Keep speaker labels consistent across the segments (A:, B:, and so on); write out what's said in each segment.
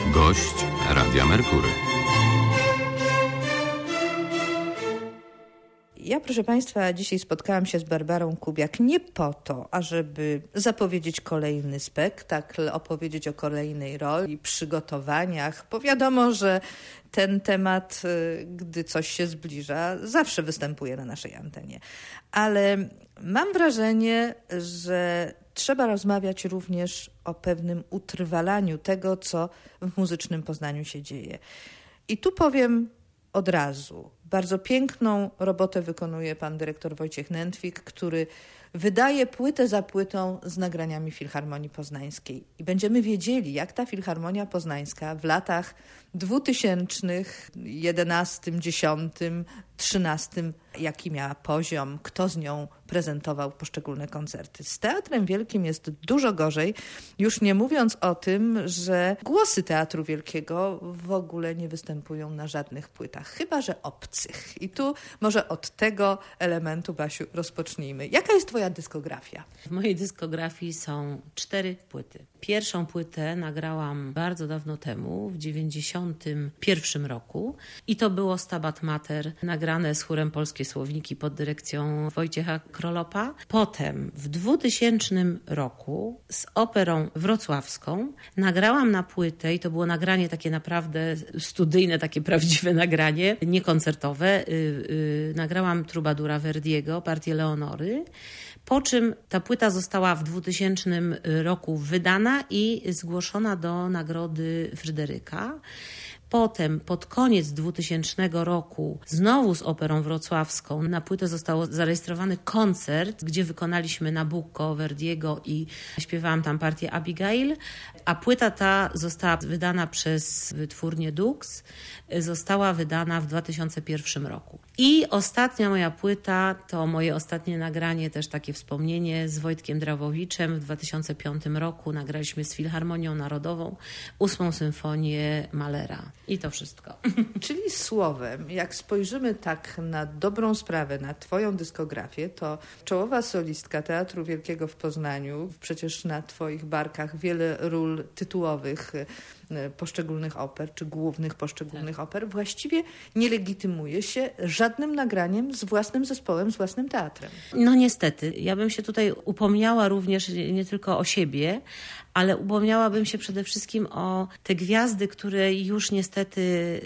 A: Gość Radia Merkury.
B: Ja, proszę Państwa, dzisiaj spotkałam się z Barbarą Kubiak nie po to, ażeby zapowiedzieć kolejny spektakl, opowiedzieć o kolejnej roli, przygotowaniach, bo wiadomo, że ten temat, gdy coś się zbliża, zawsze występuje na naszej antenie. Ale mam wrażenie, że trzeba rozmawiać również o pewnym utrwalaniu tego, co w muzycznym Poznaniu się dzieje. I tu powiem od razu. Bardzo piękną robotę wykonuje pan dyrektor Wojciech Nętwik, który wydaje płytę za płytą z nagraniami Filharmonii Poznańskiej. I będziemy wiedzieli, jak ta Filharmonia Poznańska w latach 2000, 11, 10, 13, jaki miała poziom, kto z nią prezentował poszczególne koncerty. Z Teatrem Wielkim jest dużo gorzej, już nie mówiąc o tym, że głosy Teatru Wielkiego w ogóle nie występują na żadnych płytach, chyba że obcych. I tu może od tego elementu, Basiu, rozpocznijmy. Jaka jest twoja dyskografia?
C: W mojej dyskografii są 4 płyty. Pierwszą płytę nagrałam bardzo dawno temu, w 1991 roku i to było Stabat Mater, nagrane z chórem Polskie Słowniki pod dyrekcją Wojciecha Krolopa. Potem w 2000 roku z Operą Wrocławską nagrałam na płytę i to było nagranie takie naprawdę studyjne, takie prawdziwe nagranie, niekoncertowe. Nagrałam Trubadura Verdiego, partię Leonory. Po czym ta płyta została w 2000 roku wydana i zgłoszona do Nagrody Fryderyka. Potem pod koniec 2000 roku znowu z Operą Wrocławską na płytę został zarejestrowany koncert, gdzie wykonaliśmy Nabucco Verdiego i śpiewałam tam partię Abigail, a płyta ta została wydana przez wytwórnię Dux, została wydana w 2001 roku. I ostatnia moja płyta to moje ostatnie nagranie, też takie wspomnienie z Wojtkiem Drawowiczem. W 2005 roku nagraliśmy z Filharmonią Narodową 8. symfonię Mahlera. I to wszystko.
B: Czyli słowem, jak spojrzymy tak na dobrą sprawę, na twoją dyskografię, to czołowa solistka Teatru Wielkiego w Poznaniu, przecież na twoich barkach wiele ról tytułowych poszczególnych oper, czy głównych poszczególnych oper, właściwie nie legitymuje się żadnym nagraniem z własnym zespołem, z własnym teatrem.
C: No niestety. Ja bym się tutaj upomniała również nie tylko o siebie, ale upomniałabym się przede wszystkim o te gwiazdy, które już niestety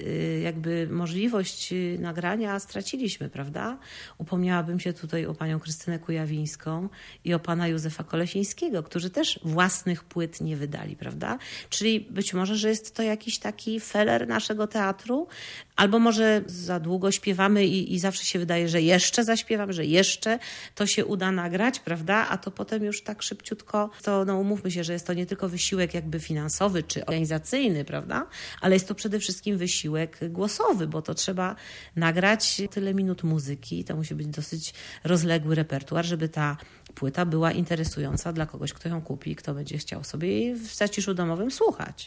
C: jakby możliwość nagrania straciliśmy, prawda? Upomniałabym się tutaj o panią Krystynę Kujawińską i o pana Józefa Kolesińskiego, którzy też własnych płyt nie wydali, prawda? Czyli być może, że jest to jakiś taki feler naszego teatru, albo może za długo śpiewamy i zawsze się wydaje, że jeszcze zaśpiewam, że jeszcze to się uda nagrać, prawda? A to potem już tak szybciutko, to no umówmy się, że jest to nie tylko wysiłek jakby finansowy czy organizacyjny, prawda? Ale jest to przede wszystkim wysiłek głosowy, bo to trzeba nagrać tyle minut muzyki, to musi być dosyć rozległy repertuar, żeby ta płyta była interesująca dla kogoś, kto ją kupi, kto będzie chciał sobie jej w zaciszu domowym słuchać.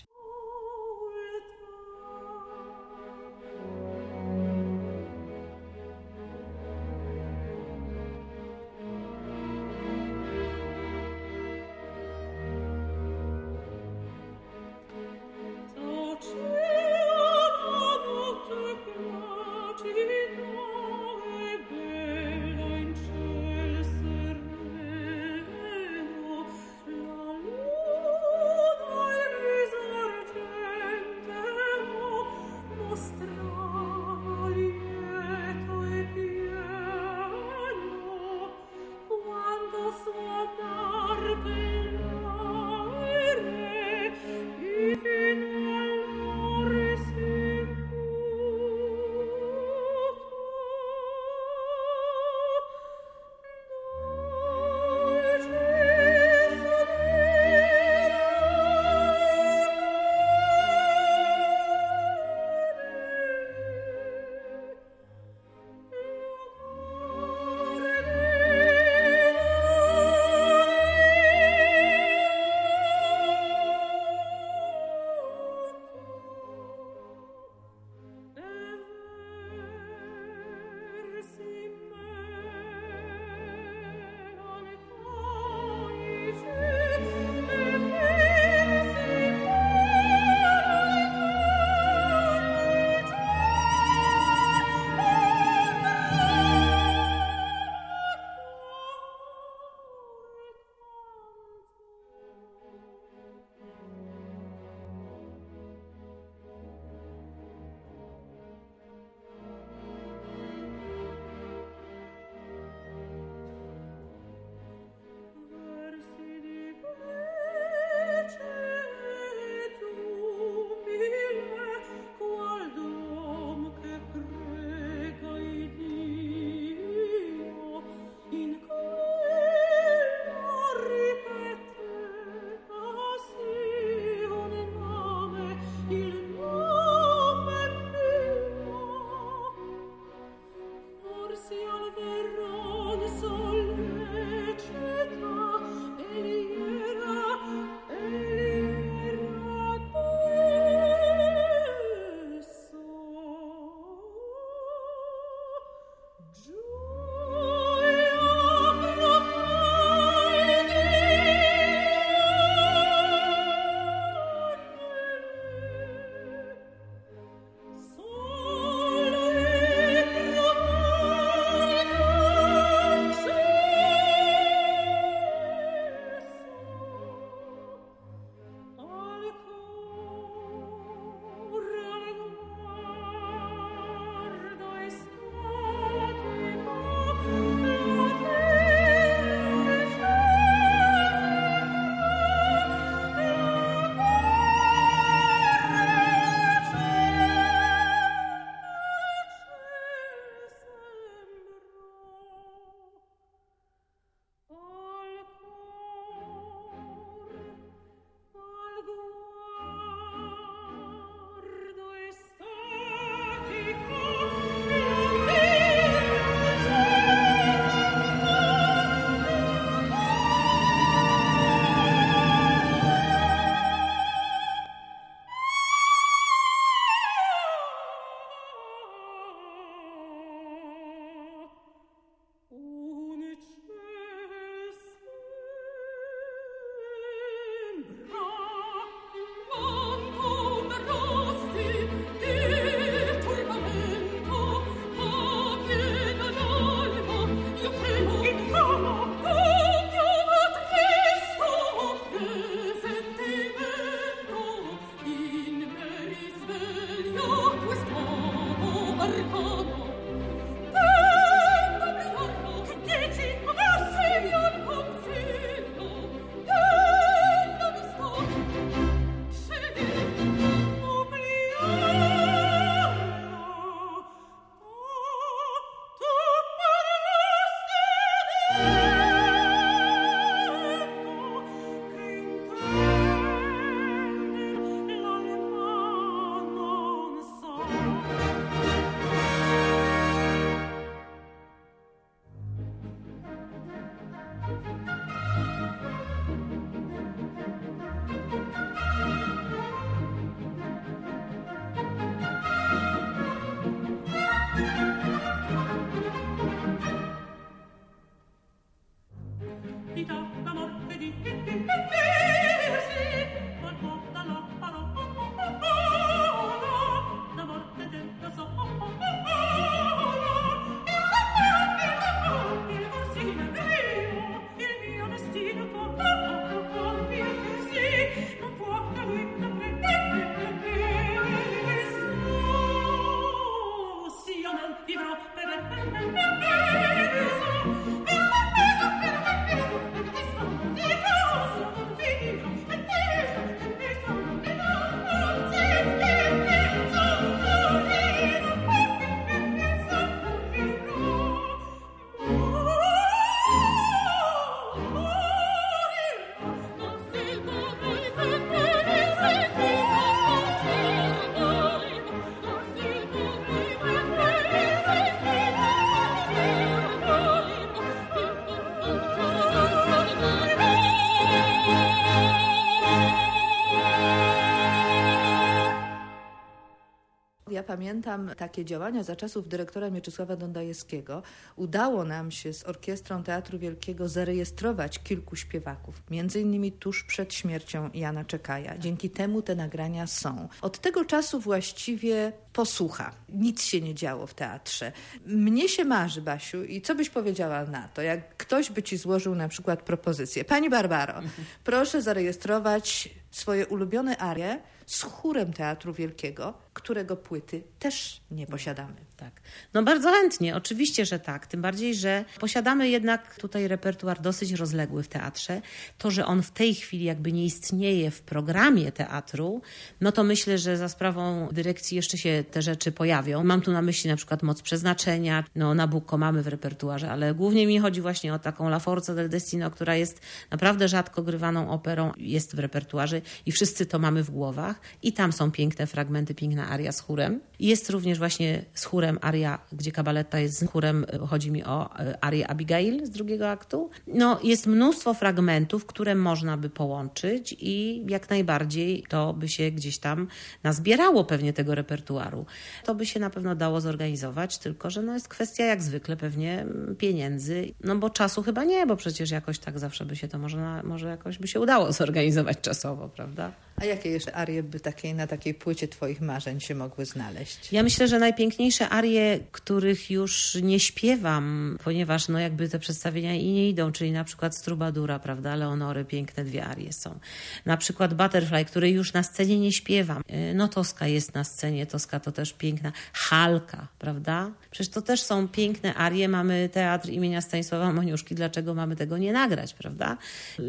B: Ja pamiętam takie działania za czasów dyrektora Mieczysława Dondajewskiego. Udało nam się z Orkiestrą Teatru Wielkiego zarejestrować kilku śpiewaków, między innymi tuż przed śmiercią Jana Czekaja. Dzięki temu te nagrania są. Od tego czasu właściwie posłucha. Nic się nie działo w teatrze. Mnie się marzy, Basiu, i co byś powiedziała na to, jak ktoś by ci złożył na przykład propozycję. Pani Barbaro, proszę zarejestrować swoje ulubione arie z chórem Teatru Wielkiego, którego płyty też nie posiadamy.
C: Tak. No bardzo chętnie, oczywiście, że tak. Tym bardziej, że posiadamy jednak tutaj repertuar dosyć rozległy w teatrze. To, że on w tej chwili jakby nie istnieje w programie teatru, no to myślę, że za sprawą dyrekcji jeszcze się te rzeczy pojawią. Mam tu na myśli na przykład Moc Przeznaczenia, no Nabucco mamy w repertuarze, ale głównie mi chodzi właśnie o taką La Forza del Destino, która jest naprawdę rzadko grywaną operą, jest w repertuarze i wszyscy to mamy w głowach. I tam są piękne fragmenty, piękna aria z chórem. Jest również właśnie z chórem aria, gdzie kabaletta jest z chórem, chodzi mi o arię Abigail z drugiego aktu. No, jest mnóstwo fragmentów, które można by połączyć i jak najbardziej to by się gdzieś tam nazbierało pewnie tego repertuaru. To by się na pewno dało zorganizować, tylko że no jest kwestia jak zwykle pewnie pieniędzy, no bo czasu chyba nie, bo przecież jakoś tak zawsze by się to może jakoś by się udało zorganizować czasowo, prawda?
B: A jakie jeszcze arie by na takiej płycie twoich marzeń się mogły znaleźć?
C: Ja myślę, że najpiękniejsze arie, których już nie śpiewam, ponieważ no jakby te przedstawienia i nie idą, czyli na przykład z Trubadura, prawda, Leonory, piękne dwie arie są. Na przykład Butterfly, której już na scenie nie śpiewam. No Toska jest na scenie, Toska to też piękna. Halka, prawda? Przecież to też są piękne arie, mamy teatr imienia Stanisława Moniuszki, dlaczego mamy tego nie nagrać, prawda?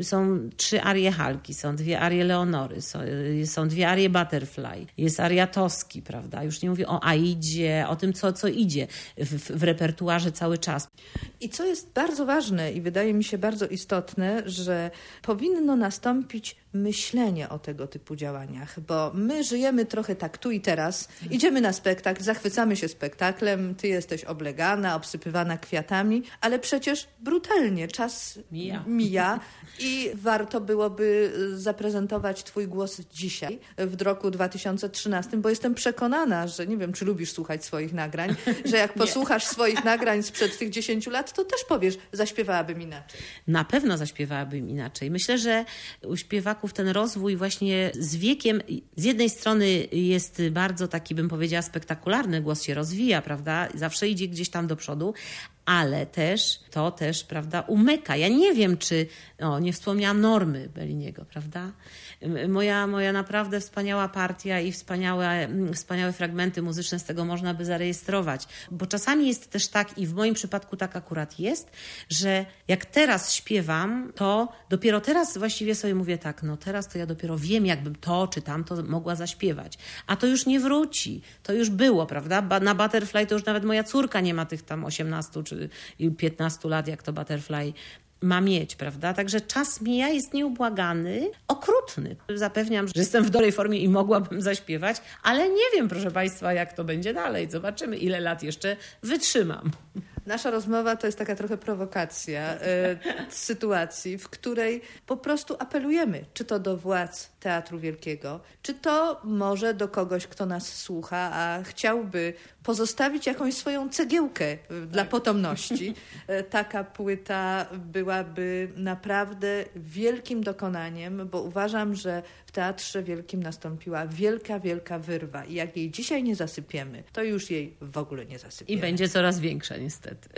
C: Są 3 arie Halki, są 2 arie Leonory, są 2 arie Butterfly, jest aria Toski, prawda? Już nie mówię o Aidzie, o tym, co idzie w repertuarze cały czas.
B: I co jest bardzo ważne i wydaje mi się bardzo istotne, że powinno nastąpić myślenie o tego typu działaniach, bo my żyjemy trochę tak tu i teraz, idziemy na spektakl, zachwycamy się spektaklem, ty jesteś oblegana, obsypywana kwiatami, ale przecież brutalnie czas mija i warto byłoby zaprezentować twój głos dzisiaj, w roku 2013, bo jestem przekonana, że nie wiem, czy lubisz słuchać swoich nagrań, że jak posłuchasz swoich nagrań sprzed tych 10 lat, to też powiesz, zaśpiewałabym inaczej.
C: Na pewno zaśpiewałabym inaczej. Myślę, że u śpiewaków ten rozwój właśnie z wiekiem, z jednej strony jest bardzo taki, bym powiedziała, spektakularny, głos się rozwija, prawda? Zawsze idzie gdzieś tam do przodu, ale to też, prawda, umyka. Ja nie wiem, czy, nie wspomniałam Normy Belliniego, prawda? Moja naprawdę wspaniała partia i wspaniałe fragmenty muzyczne z tego można by zarejestrować. Bo czasami jest też tak, i w moim przypadku tak akurat jest, że jak teraz śpiewam, to dopiero teraz właściwie sobie mówię tak, no teraz to ja dopiero wiem, jakbym to czy tamto mogła zaśpiewać. A to już nie wróci. To już było, prawda? Na Butterfly to już nawet moja córka nie ma tych tam 18 czy 15 lat, jak to Butterfly ma mieć, prawda? Także czas mija, jest nieubłagany, okrutny. Zapewniam, że jestem w dobrej formie i mogłabym zaśpiewać, ale nie wiem, proszę Państwa, jak to będzie dalej. Zobaczymy, ile lat jeszcze wytrzymam.
B: Nasza rozmowa to jest taka trochę prowokacja sytuacji, w której po prostu apelujemy, czy to do władz Teatru Wielkiego, czy to może do kogoś, kto nas słucha, a chciałby pozostawić jakąś swoją cegiełkę dla potomności. Taka płyta byłaby naprawdę wielkim dokonaniem, bo uważam, że w Teatrze Wielkim nastąpiła wielka, wielka wyrwa i jak jej dzisiaj nie zasypiemy, to już jej w ogóle nie zasypiemy.
C: I będzie coraz większa niestety.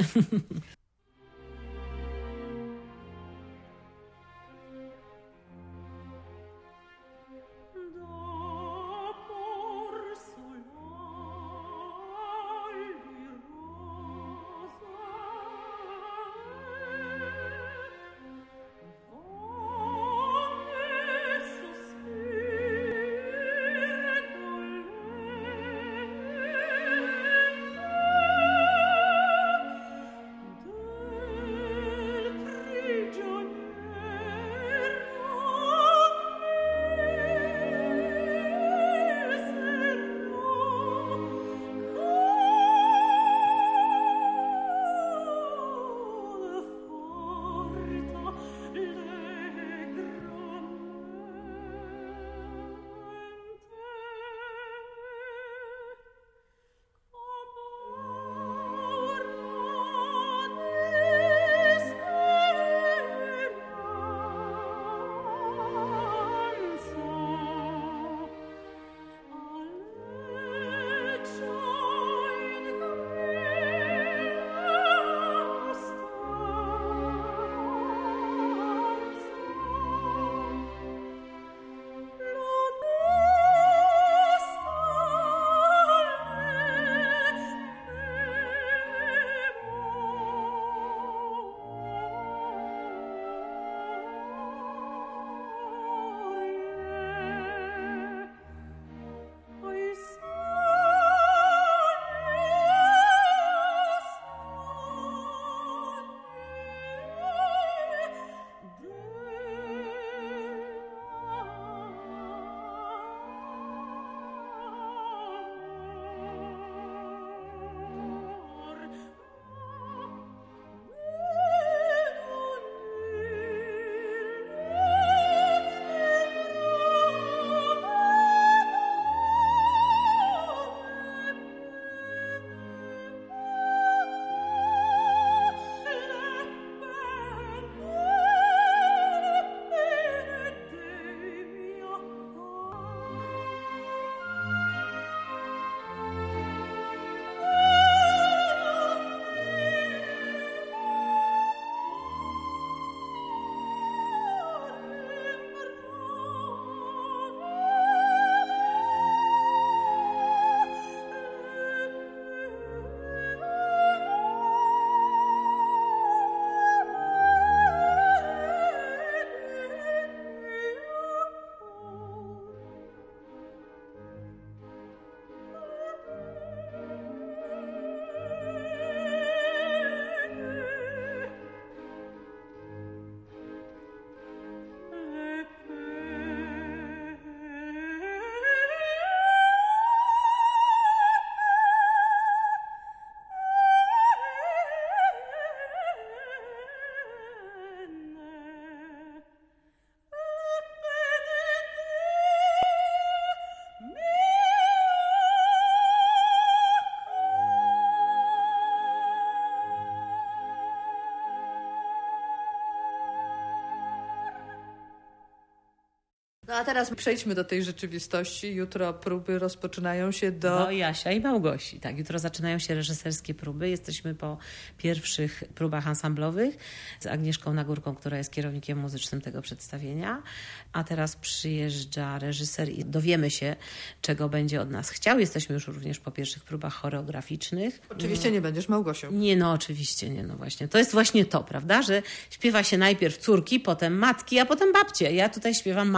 B: No a teraz przejdźmy do tej rzeczywistości. Jutro próby rozpoczynają się do
C: Jasia i Małgosi. Tak, jutro zaczynają się reżyserskie próby. Jesteśmy po pierwszych próbach ansamblowych z Agnieszką Nagórką, która jest kierownikiem muzycznym tego przedstawienia. A teraz przyjeżdża reżyser i dowiemy się, czego będzie od nas chciał. Jesteśmy już również po pierwszych próbach choreograficznych.
B: Oczywiście nie będziesz Małgosią.
C: Nie, no oczywiście nie, no właśnie. To jest właśnie to, prawda, że śpiewa się najpierw córki, potem matki, a potem babcie. Ja tutaj śpiewam matkę na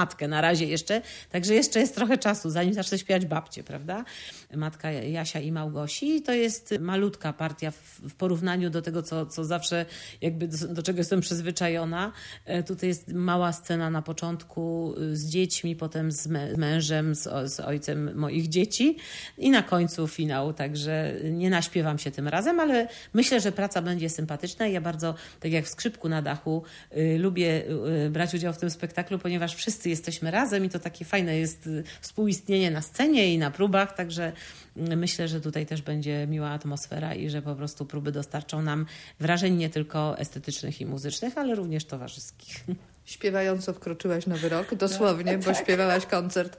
C: razie jeszcze, także jeszcze jest trochę czasu, zanim zacznę śpiewać babcie, prawda? Matka Jasia i Małgosi, to jest malutka partia w porównaniu do tego, co zawsze jakby do czego jestem przyzwyczajona. Tutaj jest mała scena na początku z dziećmi, potem z mężem, z ojcem moich dzieci i na końcu finał, także nie naśpiewam się tym razem, ale myślę, że praca będzie sympatyczna i ja bardzo, tak jak w Skrzypku na dachu, lubię brać udział w tym spektaklu, ponieważ wszyscy jesteśmy razem i to takie fajne jest współistnienie na scenie i na próbach, także myślę, że tutaj też będzie miła atmosfera i że po prostu próby dostarczą nam wrażeń nie tylko estetycznych i muzycznych, ale również towarzyskich.
B: Śpiewająco wkroczyłaś Nowy Rok, dosłownie, bo śpiewałaś koncert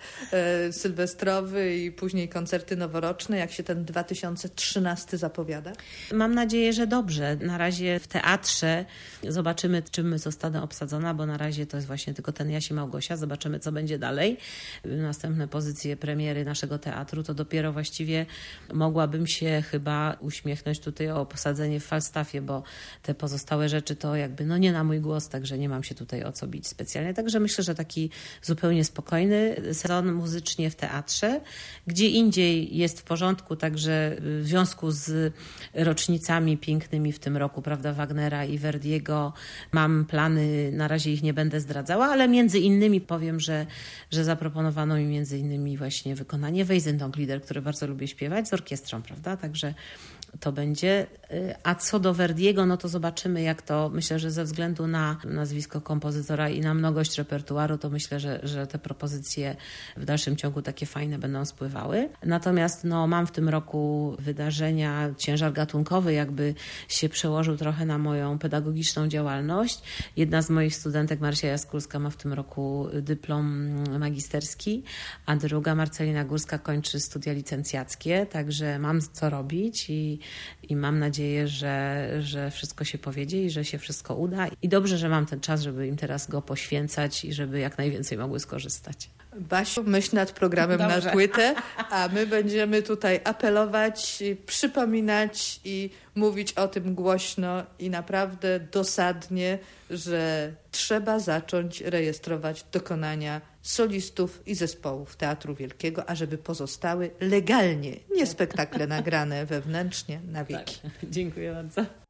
B: sylwestrowy i później koncerty noworoczne. Jak się ten 2013 zapowiada?
C: Mam nadzieję, że dobrze. Na razie w teatrze zobaczymy, czym zostanę obsadzona, bo na razie to jest właśnie tylko ten Jaś i Małgosia. Zobaczymy, co będzie dalej. Następne pozycje premiery naszego teatru, to dopiero właściwie mogłabym się chyba uśmiechnąć tutaj o posadzenie w Falstaffie, bo te pozostałe rzeczy to jakby nie na mój głos, także nie mam się tutaj o co bić specjalnie. Także myślę, że taki zupełnie spokojny sezon muzycznie w teatrze. Gdzie indziej jest w porządku, także w związku z rocznicami pięknymi w tym roku, prawda, Wagnera i Verdiego, mam plany, na razie ich nie będę zdradzała, ale między innymi powiem, że zaproponowano mi między innymi właśnie wykonanie Waisendanglieder, które bardzo lubię śpiewać z orkiestrą, prawda, także to będzie. A co do Verdiego, no to zobaczymy, jak to, myślę, że ze względu na nazwisko kompozytora i na mnogość repertuaru, to myślę, że te propozycje w dalszym ciągu takie fajne będą spływały. Natomiast mam w tym roku wydarzenia, ciężar gatunkowy jakby się przełożył trochę na moją pedagogiczną działalność. Jedna z moich studentek, Marcia Jaskulska, ma w tym roku dyplom magisterski, a druga, Marcelina Górska, kończy studia licencjackie, także mam co robić i mam nadzieję, że wszystko się powiedzie i że się wszystko uda. I dobrze, że mam ten czas, żeby im teraz go poświęcać i żeby jak najwięcej mogły skorzystać.
B: Basiu, myśl nad programem na płytę, a my będziemy tutaj apelować, przypominać i mówić o tym głośno i naprawdę dosadnie, że trzeba zacząć rejestrować dokonania solistów i zespołów Teatru Wielkiego, ażeby pozostały legalnie, nie spektakle nagrane wewnętrznie na wieki.
C: Tak. Dziękuję bardzo.